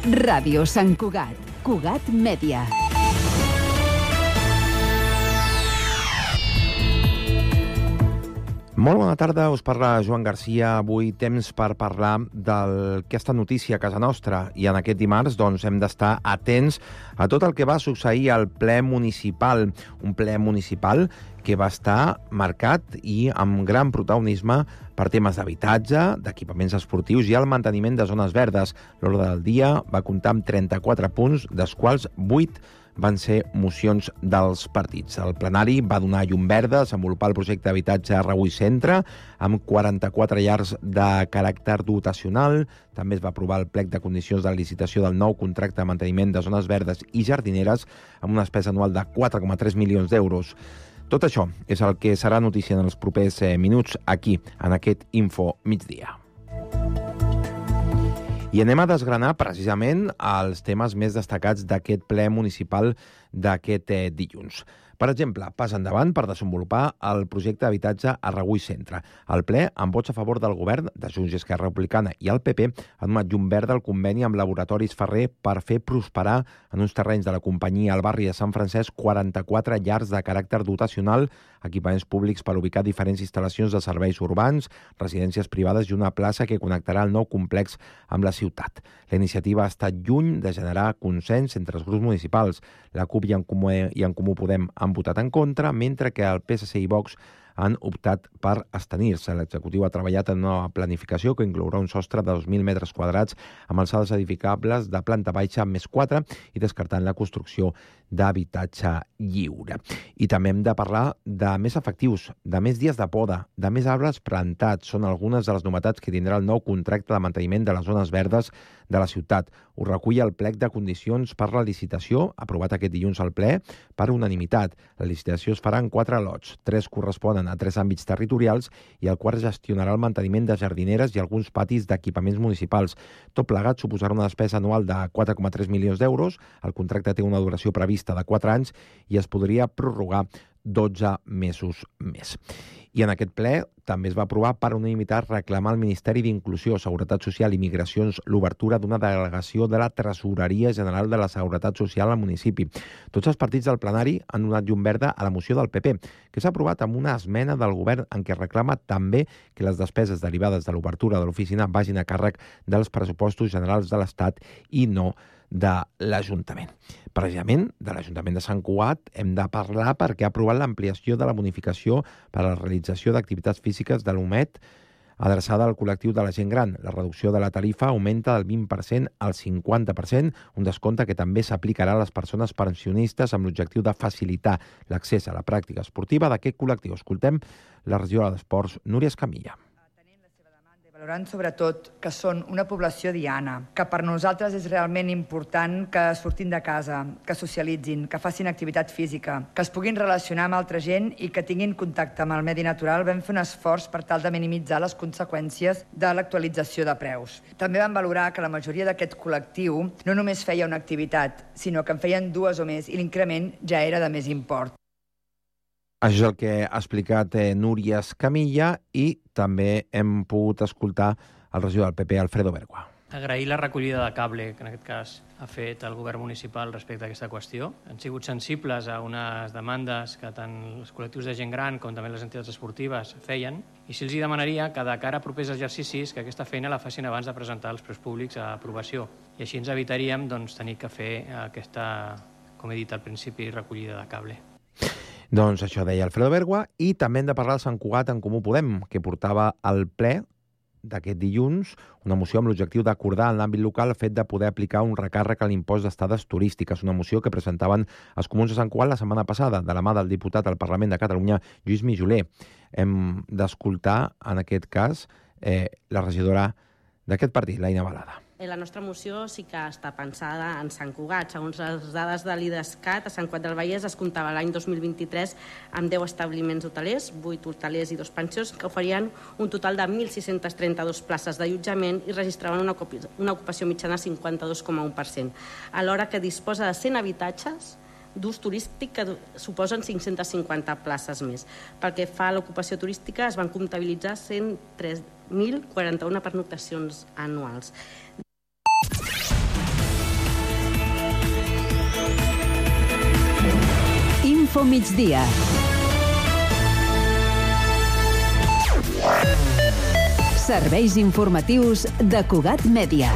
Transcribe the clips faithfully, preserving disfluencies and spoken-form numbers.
Ràdio Sant Cugat. Cugat Mèdia. Molt bona tarda, us parla Joan Garcia. Avui temps per parlar d'aquesta notícia a casa nostra. I en aquest dimarts doncs, hem d'estar atents a tot el que va succeir al ple municipal. Un ple municipal que va estar marcat i amb gran protagonisme per temes d'habitatge, d'equipaments esportius i el manteniment de zones verdes. L'ordre del dia va comptar amb trenta-quatre punts, dels quals vuit van ser mocions dels partits. El plenari va donar llum verda a desenvolupar el projecte d'habitatge Arregui Centre amb quaranta-quatre llars de caràcter dotacional. També es va aprovar el plec de condicions de licitació del nou contracte de manteniment de zones verdes i jardineres amb una despesa anual de quatre coma tres milions d'euros. Tot això és el que serà notícia en els propers minuts aquí, en aquest Info Migdia. I anem a desgranar precisament els temes més destacats d'aquest ple municipal d'aquest eh, dilluns. Per exemple, pas endavant per desenvolupar el projecte d'habitatge Arregui Centre. El ple, amb vots a favor del govern, de Junts i Esquerra Republicana i el P P, ha donat llum verda al conveni amb Laboratoris Ferrer per fer prosperar en uns terrenys de la companyia al barri de Sant Francesc quaranta-quatre llars de caràcter dotacional, equipaments públics per ubicar diferents instal·lacions de serveis urbans, residències privades i una plaça que connectarà el nou complex amb la ciutat. La iniciativa ha estat lluny de generar consens entre els grups municipals. La CUP i en Comú, i en Comú Podem han votat en contra, mentre que el P S C i Vox han optat per abstenir-se. L'executiu ha treballat en una planificació que inclourà un sostre de dos mil metres quadrats amb alçades edificables de planta baixa més quatre i descartant la construcció d'habitatge lliure. I també hem de parlar de més efectius, de més dies de poda, de més arbres plantats. Són algunes de les novetats que tindrà el nou contracte de manteniment de les zones verdes de la ciutat. Ho recull el plec de condicions per la licitació, aprovat aquest dilluns al ple, per unanimitat. La licitació es farà en quatre lots. Tres corresponen a tres àmbits territorials i el quart gestionarà el manteniment de jardineres i alguns patis d'equipaments municipals. Tot plegat suposarà una despesa anual de quatre coma tres milions d'euros. El contracte té una duració prevista de quatre anys i es podria prorrogar dotze mesos més. I en aquest ple també es va aprovar per unanimitat reclamar al Ministeri d'Inclusió, Seguretat Social i Migracions l'obertura d'una delegació de la Tresoreria General de la Seguretat Social al municipi. Tots els partits del plenari han donat llum verda a la moció del P P, que s'ha aprovat amb una esmena del govern en què reclama també que les despeses derivades de l'obertura de l'oficina vagin a càrrec dels pressupostos generals de l'Estat i no de l'Ajuntament. Precisament, de l'Ajuntament de Sant Cugat hem de parlar perquè ha aprovat l'ampliació de la bonificació per a la realització d'activitats físiques de l'U M E T adreçada al col·lectiu de la gent gran. La reducció de la tarifa augmenta del vint per cent al cinquanta per cent, un descompte que també s'aplicarà a les persones pensionistes amb l'objectiu de facilitar l'accés a la pràctica esportiva d'aquest col·lectiu. Escoltem la regidora d'Esports, Núria Escamilla. Valorant sobretot que són una població diana, que per nosaltres és realment important que surtin de casa, que socialitzin, que facin activitat física, que es puguin relacionar amb altra gent i que tinguin contacte amb el medi natural. Vam fer un esforç per tal de minimitzar les conseqüències de l'actualització de preus. També vam valorar que la majoria d'aquest col·lectiu no només feia una activitat, sinó que en feien dues o més i l'increment ja era de més import. Això és el que ha explicat eh, Núria Escamilla i també hem pogut escoltar el regidor del P P, Alfredo Bergua. Agrair la recollida de cable que en aquest cas ha fet el govern municipal respecte a aquesta qüestió. Han sigut sensibles a unes demandes que tant els col·lectius de gent gran com també les entitats esportives feien i si els demanaria que de cara a propers exercicis que aquesta feina la facin abans de presentar els preus públics a aprovació. I així ens evitaríem doncs, tenir que fer aquesta, com he dit al principi, recollida de cable. Doncs això deia Alfredo Bergua i també hem de parlar del Sant Cugat en Comú Podem, que portava al ple d'aquest dilluns una moció amb l'objectiu d'acordar en l'àmbit local el fet de poder aplicar un recàrrec a l'impost d'estades turístiques, una moció que presentaven els comuns de Sant Cugat la setmana passada, de la mà del diputat al Parlament de Catalunya, Lluís Mijoler. Hem d'escoltar, en aquest cas, eh, la regidora d'aquest partit, l'Aina Balada. La nostra moció sí que està pensada en Sant Cugat. Segons les dades de l'IDESCAT, a Sant Cugat del Vallès es comptava l'any dos mil vint-i-tres amb deu establiments hotelers, vuit hotelers i dos pensions, que oferien un total de mil sis-centes trenta-dues places d'allotjament i registraven una ocupació mitjana de cinquanta-dos coma un per cent, alhora que disposa de cent habitatges d'ús turístic que suposen cinc-centes cinquanta places més. Pel que fa a l'ocupació turística, es van comptabilitzar cent tres mil quaranta-u pernoctacions anuals. Info migdia. Serveis informatius de Cugat Mèdia.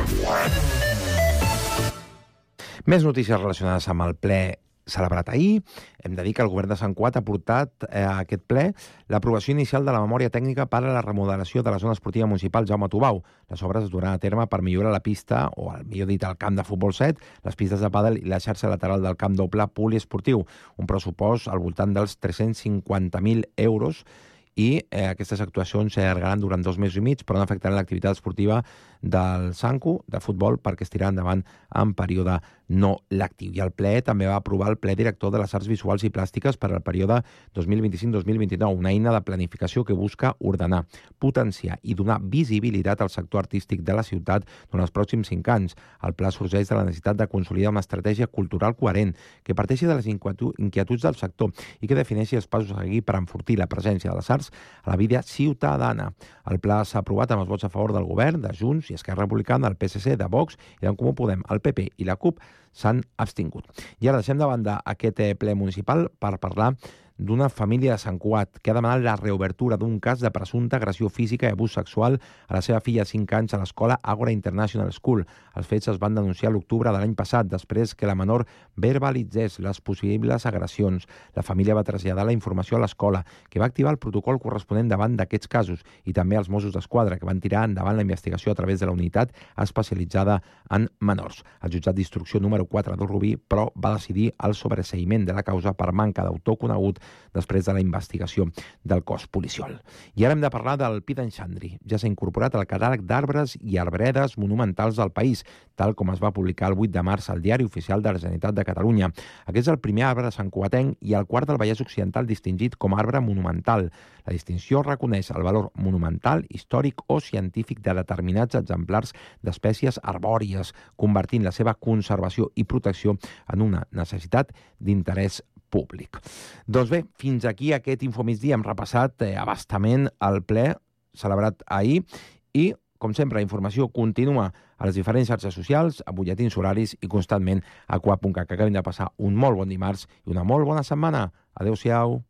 Més notícies relacionades amb el ple celebrat ahir. Hem de dir que el govern de Sant Cugat ha portat eh, a aquest ple l'aprovació inicial de la memòria tècnica per a la remodelació de la zona esportiva municipal Jaume Tubau. Les obres es duran a terme per millorar la pista, o al millor dit, el camp de futbol set, les pistes de pàdel i la xarxa lateral del camp doble poliesportiu. Un pressupost al voltant dels tres-cents cinquanta mil euros i eh, aquestes actuacions s'allargaran durant dos mesos i mig, però no afectaran l'activitat esportiva del Sancu de futbol perquè es tirarà endavant en període no lectiu. I el ple també va aprovar el ple director de les arts visuals i plàstiques per al període dos mil vint-i-cinc dos mil vint-i-nou, una eina de planificació que busca ordenar, potenciar i donar visibilitat al sector artístic de la ciutat durant els pròxims cinc anys. El pla sorgeix de la necessitat de consolidar una estratègia cultural coherent que parteixi de les inquietuds del sector i que defineixi els passos a seguir per enfortir la presència de les arts a la vida ciutadana. El pla s'ha aprovat amb els vots a favor del govern, de Junts i Esquerra Republicana, del P S C, de Vox i d'en Comú Podem. El P P i la CUP s'han abstingut. I ara deixem de banda aquest ple municipal per parlar d'una família de Sant Cugat que ha demanat la reobertura d'un cas de presumpta agressió física i abús sexual a la seva filla de cinc anys a l'escola Ágora International School. Els fets es van denunciar l'octubre de l'any passat, després que la menor verbalitzés les possibles agressions. La família va traslladar la informació a l'escola, que va activar el protocol corresponent davant d'aquests casos, i també als Mossos d'Esquadra, que van tirar endavant la investigació a través de la unitat especialitzada en menors. El jutjat d'instrucció número quatre del Rubí, però, va decidir el sobreseïment de la causa per manca d'autor conegut després de la investigació del cos policial. I ara hem de parlar del pi d'en Xandri. Ja s'ha incorporat al catàleg d'arbres i arbredes monumentals del país, tal com es va publicar el vuit de març al Diari Oficial de la Generalitat de Catalunya. Aquest és el primer arbre de Sant Cugatenc i el quart del Vallès Occidental distingit com a arbre monumental. La distinció reconeix el valor monumental, històric o científic de determinats exemplars d'espècies arbòries, convertint la seva conservació i protecció en una necessitat d'interès públic. Doncs bé, fins aquí aquest Infomigdia. Hem repassat eh, abastament el ple celebrat ahir i, com sempre, la informació continua a les diferents xarxes socials, a butlletins horaris i constantment a cugat punt cat. Que acabin de passar un molt bon dimarts i una molt bona setmana. Adéu-siau.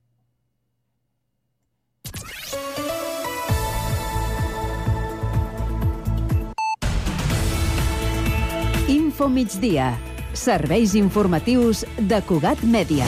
Infomigdia. Serveis informatius de Cugat Mèdia.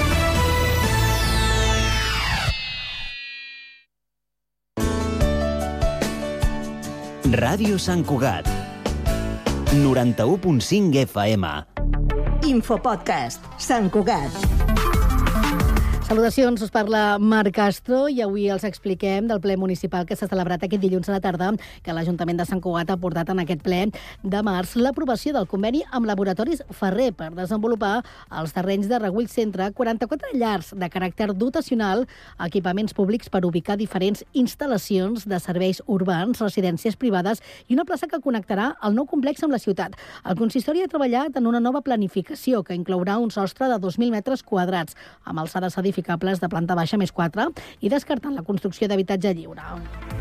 Ràdio Sant Cugat. noranta-u punt cinc F M. Infopodcast. Sant Cugat. Salutacions, us parla Marc Castro i avui els expliquem del ple municipal que s'ha celebrat aquest dilluns a la tarda, que l'Ajuntament de Sant Cugat ha portat en aquest ple de març l'aprovació del conveni amb Laboratoris Ferrer per desenvolupar els terrenys de Regull Centre, quaranta-quatre llars de caràcter dotacional, equipaments públics per ubicar diferents instal·lacions de serveis urbans, residències privades i una plaça que connectarà el nou complex amb la ciutat. El consistori ha treballat en una nova planificació que inclourà un sostre de dos mil metres quadrats, amb alçades edificables de planta baixa més quatre i descartant la construcció d'habitatge lliure.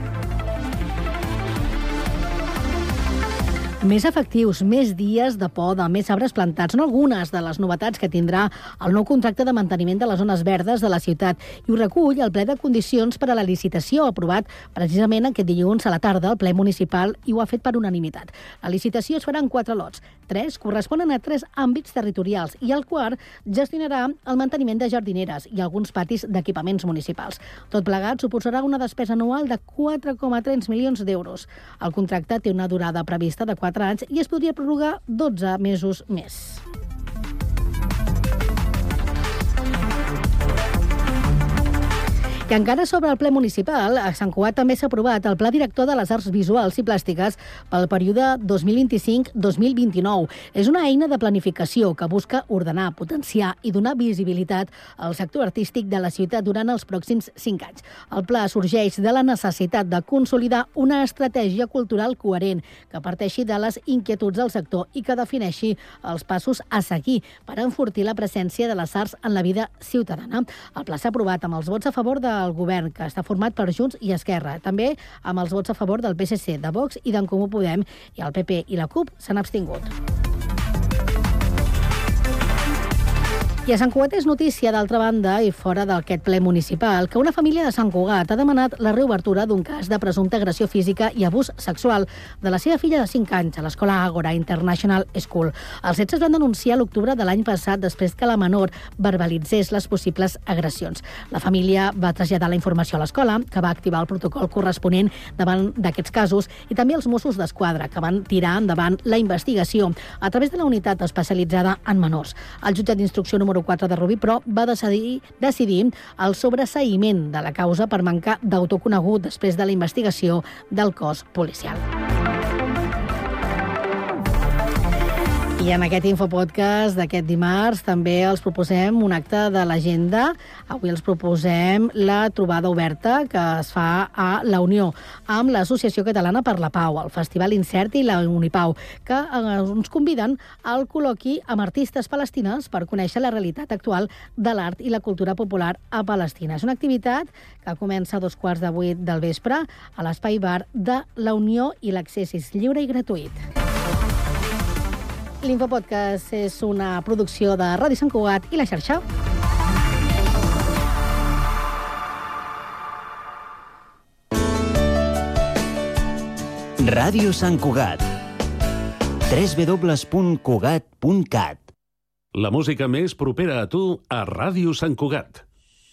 Més efectius, més dies de poda, més arbres plantats, són algunes de les novetats que tindrà el nou contracte de manteniment de les zones verdes de la ciutat i ho recull el ple de condicions per a la licitació aprovat precisament aquest dilluns a la tarda al ple municipal i ho ha fet per unanimitat. La licitació es farà en quatre lots. Tres corresponen a tres àmbits territorials i el quart gestionarà el manteniment de jardineres i alguns patis d'equipaments municipals. Tot plegat suposarà una despesa anual de quatre coma tres milions d'euros. El contracte té una durada prevista de quatre anys i es podria prorrogar dotze mesos més. I encara sobre el ple municipal, a Sant Cugat també s'ha aprovat el Pla Director de les Arts Visuals i Plàstiques pel període dos mil vint-i-cinc dos mil vint-i-nou. És una eina de planificació que busca ordenar, potenciar i donar visibilitat al sector artístic de la ciutat durant els pròxims cinc anys. El pla sorgeix de la necessitat de consolidar una estratègia cultural coherent que parteixi de les inquietuds del sector i que defineixi els passos a seguir per enfortir la presència de les arts en la vida ciutadana. El pla s'ha aprovat amb els vots a favor de el govern, que està format per Junts i Esquerra, també amb els vots a favor del P S C, de Vox i d'en Comú Podem, i el P P i la CUP s'han abstingut. I a Sant Cugat és notícia, d'altra banda, i fora d'aquest ple municipal, que una família de Sant Cugat ha demanat la reobertura d'un cas de presumpta agressió física i abús sexual de la seva filla de cinc anys a l'escola Ágora International School. Els fets es van denunciar a l'octubre de l'any passat després que la menor verbalitzés les possibles agressions. La família va traslladar la informació a l'escola, que va activar el protocol corresponent davant d'aquests casos, i també els Mossos d'Esquadra, que van tirar endavant la investigació a través de la unitat especialitzada en menors. El jutjat d'instrucció número quatre de Rubí, però, va decidir, decidir el sobreseïment de la causa per mancar d'autor conegut després de la investigació del cos policial. I en aquest infopodcast d'aquest dimarts també els proposem un acte de l'agenda. Avui els proposem la trobada oberta que es fa a la Unió amb l'Associació Catalana per la Pau, el Festival Incert i la Unipau, que ens conviden al col·loqui amb artistes palestines per conèixer la realitat actual de l'art i la cultura popular a Palestina. És una activitat que comença a dos quarts de vuit del vespre a l'Espai Bar de la Unió i l'accés és lliure i gratuït. L'Infopodcast és una producció de Ràdio Sant Cugat i la xarxa. Ràdio Sant Cugat. w w w punt cugat punt cat. La música més propera a tu a Ràdio Sant Cugat.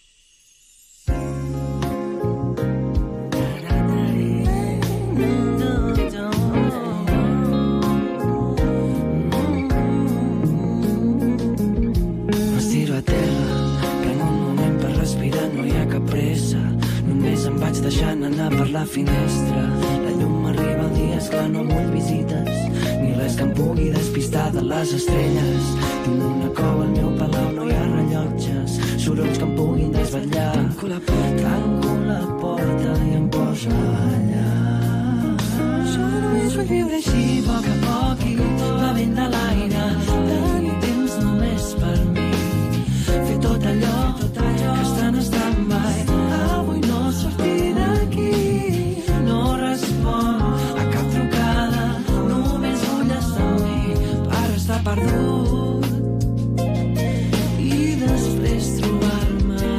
Deixant anar per la finestra. La llum arriba, el dia esclar, no vull visites ni res que em pugui despistar de les estrelles. Tinc una cou al meu palau, no hi ha rellotges, sorolls que em puguin desvetllar. Tanco la porta, tanco la porta i em poso allà. Jo només vull viure així, a poc a poc, i va vent de l'aire, tenir temps només per mi, fer tot allò, tot allò que estan en stand-by. Avui no sortir d'aquí, no respon a cap trucada, només vull estar amb mi per estar perdut i després trobar-me.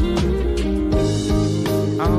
Oh.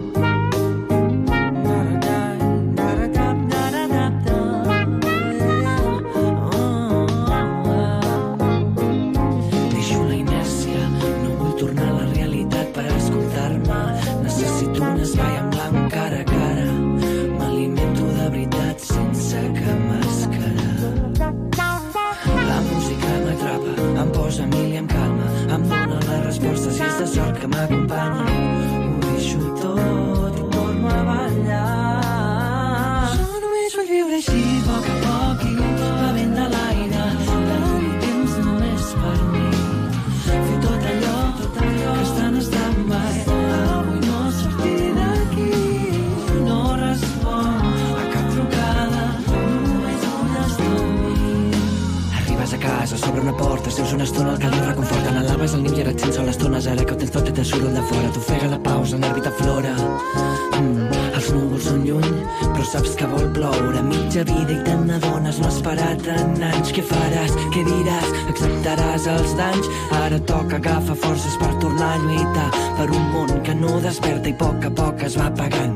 Que m'acompanya, ho deixo tot i torno a ballar. Jo només vull viure així, a poc a poc, i va vent de l'aire, tenir temps només per mi, fer tot allò, tot allò que està en stand-by. Avui no sortir d'aquí, no respon a cap trucada, només vull estar amb mi. Arribes a casa, s'obre una porta, seus una estona, el calent reconforta, n'alaves el niu i ara et sents sol estones, ara que ho tens tot i te soroll de fora, t'ofega la pausa, el nervi t'aflora. Mm, els núvols són lluny, però saps que vol ploure, mitja vida i te n'adones, no has parat en anys. Què faràs? Què diràs? Acceptaràs els danys? Ara toca agafar forces per tornar a lluitar per un món que no desperta i a poc a poc es va apagant.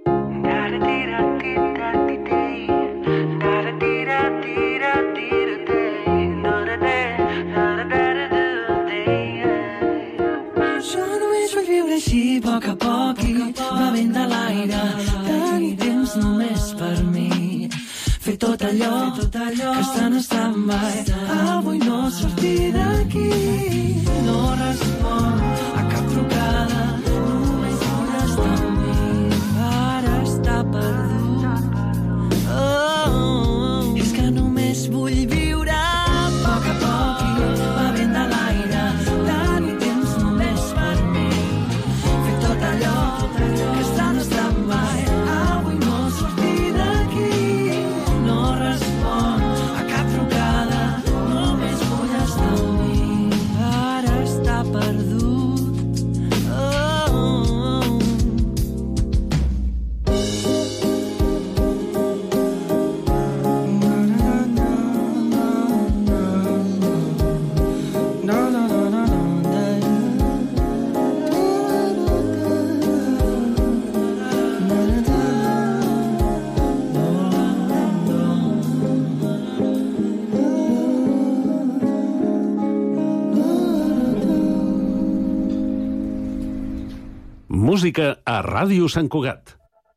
Així, a poc a poc, i va vent de l'aire, tenir temps només per mi, fer tot allò que està en stand-by. Avui no sortir d'aquí, no respon a cap trucada, només vull estar amb mi, ara està perdut. Oh, és que només vull viure a poc a poc, i va vent de l'aire, tenir temps només per mi, tot allò que està en stand-by. Avui no sortir d'aquí, no respon a cap trucada, només vull estar amb mi, ara està perdut. Oh. música a Ràdio Sant Cugat.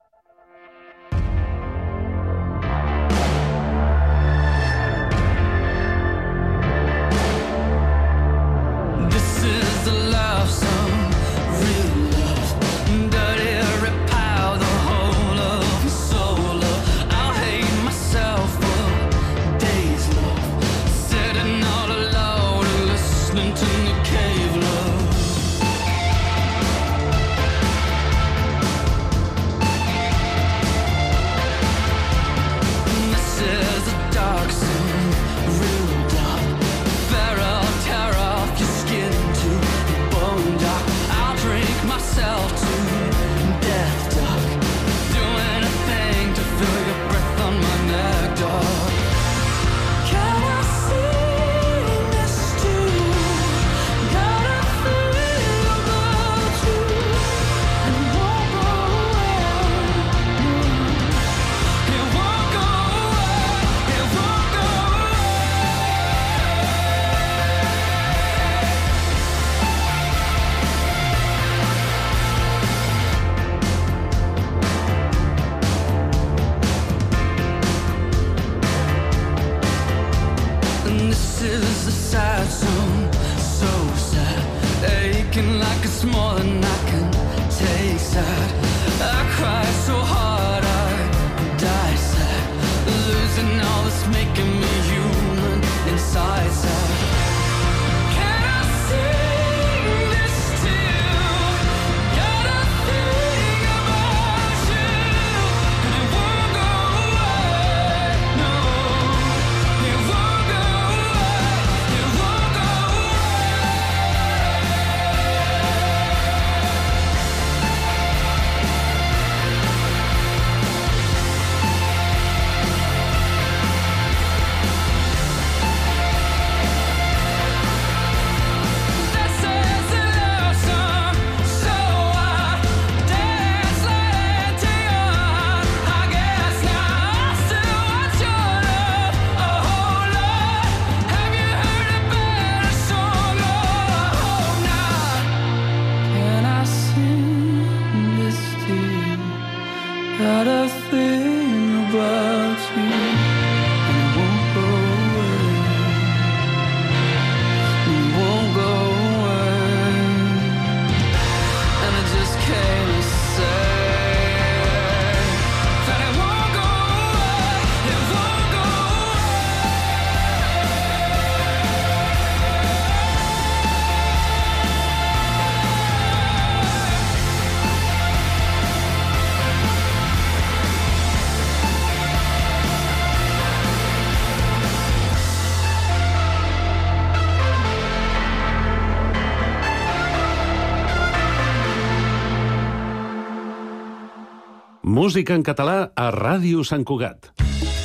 Música en català a Ràdio Sant Cugat.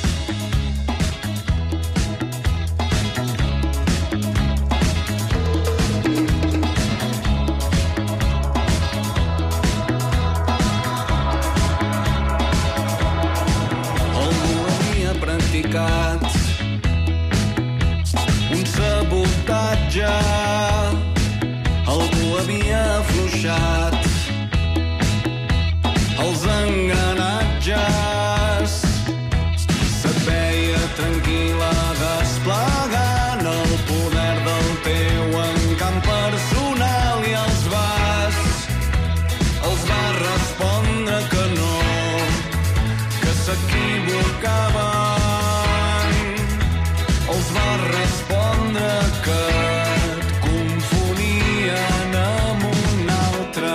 Algú havia practicat un sabotatge, algú havia afluixat els engranatges, se't veia tranquil·la desplegant el poder del teu encant personal i els vas, els vas respondre que no, que s'equivocaven, els vas respondre que et confonien amb un altre.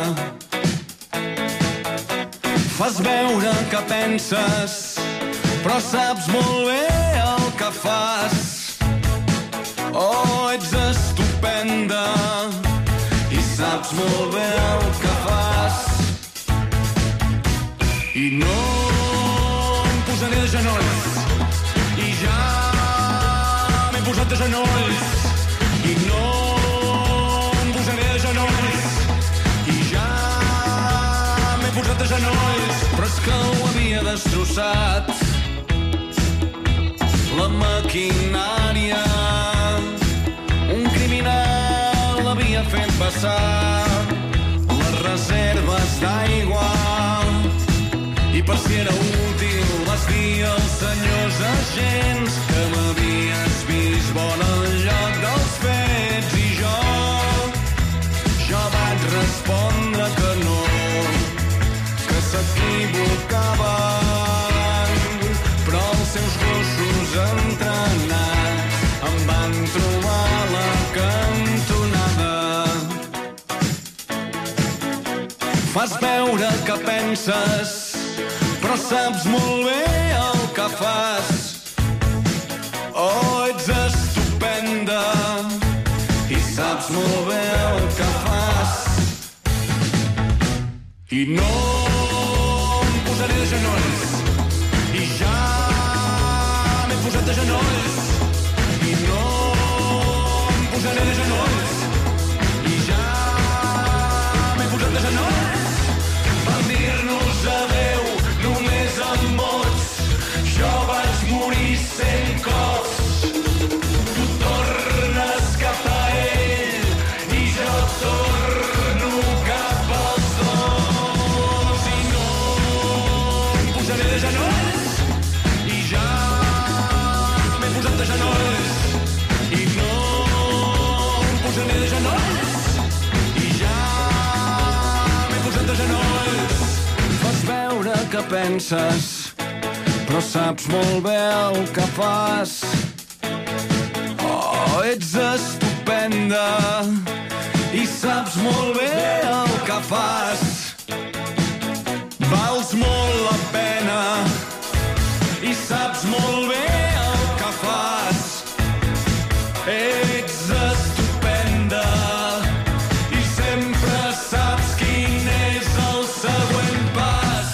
Fas veure que penses, però saps molt bé el que fas. Oh, ets estupenda i saps molt bé el que fas. I no em posaré de genolls, i ja m'he posat de genolls. I no em posaré de genolls, i ja m'he posat de genolls. Però és que ho havia destrossat la maquinària. Un criminal l'havia fet passar la reserva enganyosa gens que m'havies vist bona al lloc dels fets i jo, jo vaig respondre que no, que s'equivocaven, però els seus gossos entrenats em van trobar a la cantonada. Fas veure que penses, però saps molt bé el que fas. Oh, ets estupenda i saps molt bé el que fas. I no em posaré de genolls, i ja m'he posat de genolls. I no em posaré de genolls, i ja m'he posat de genolls. Vam dir-nos adeu només amb mots, jo vaig morir cent cops. Tu tornes cap a ell i jo torno cap als dos. I no em posaré de genolls, i ja m'he posat de genolls. I no em posaré de genolls, i ja m'he posat de genolls. Fas veure que penses, però saps molt bé el que fas. Oh, ets estupenda i saps molt bé el que fas. Vals molt la pena i saps molt bé el que fas. Ets estupenda i sempre saps quin és el següent pas.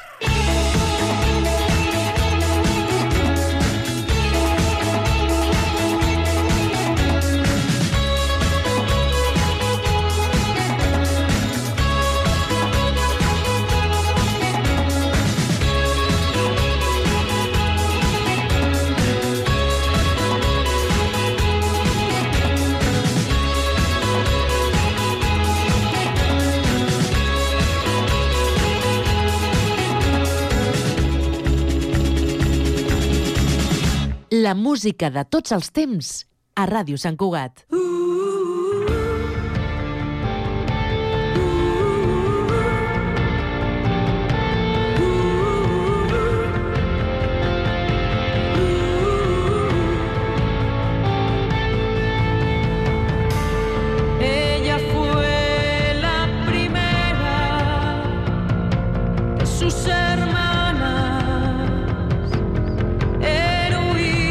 La música de tots els temps a Ràdio Sant Cugat. Ella fue la primera de sus hermanas, héroe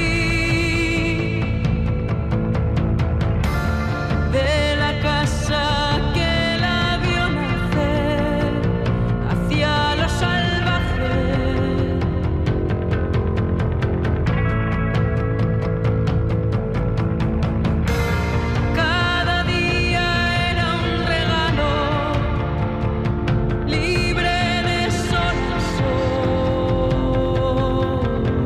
de la casa que la vio nacer hacia lo salvaje. Cada día era un regalo, libre de sol y sol.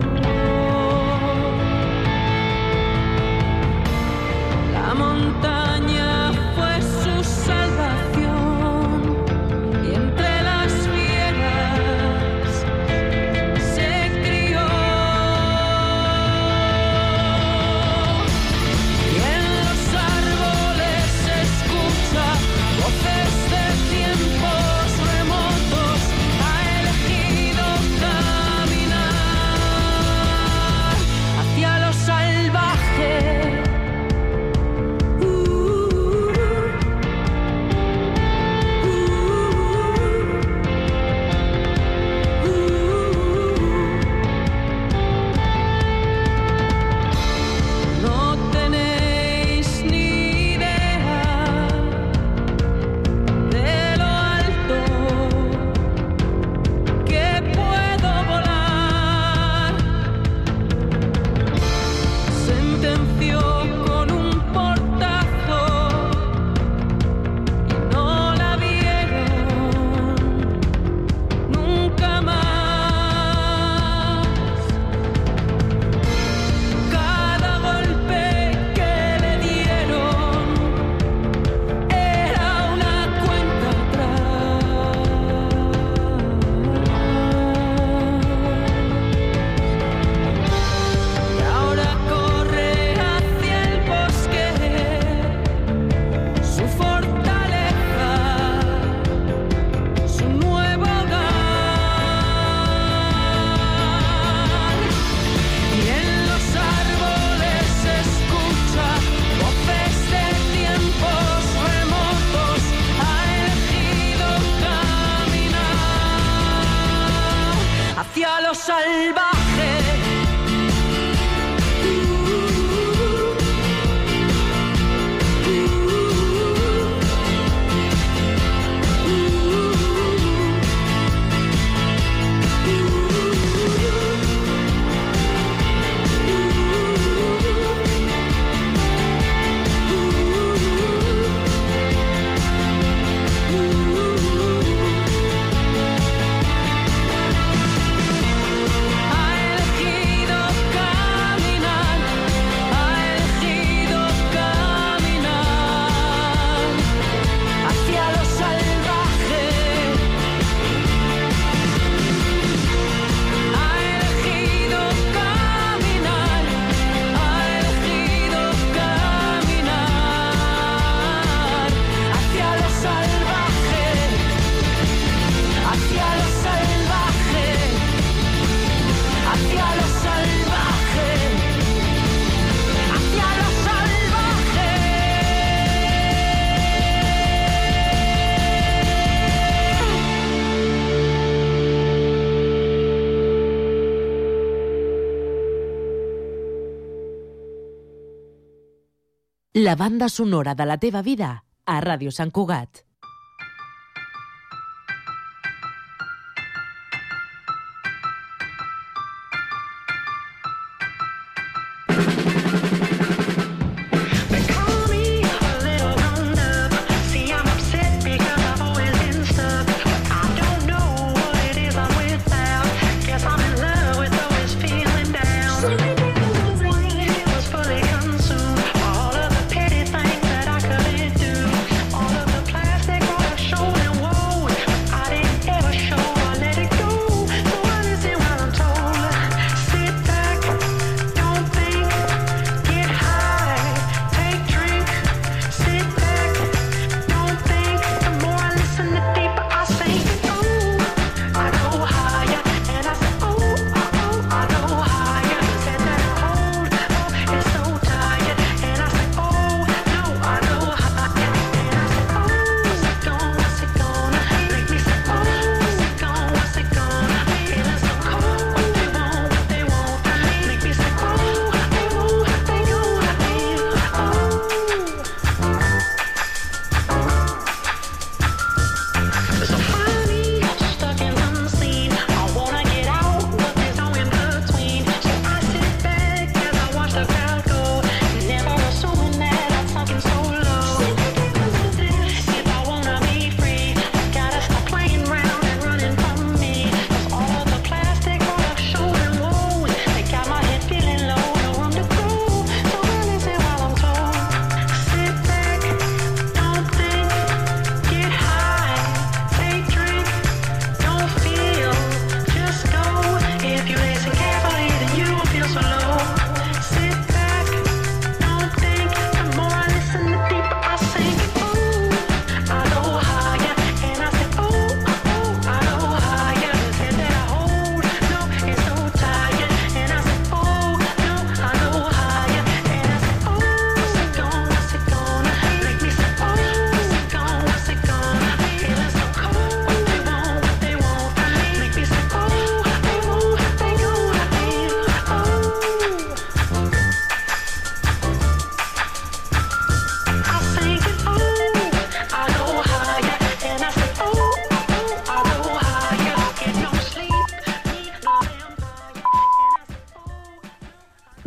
La montaña fue su salvación y entre las fieras se crió. Y en los árboles se escucha voces de tiempos remotos. Ha elegido caminar hacia lo salvaje. No tenéis ni idea de lo alto que puedo volar. Sentenció con un portazo y no la vieron nunca más. Cada golpe que le dieron era una cuenta atrás. La banda sonora de la teva vida a Ràdio Sant Cugat.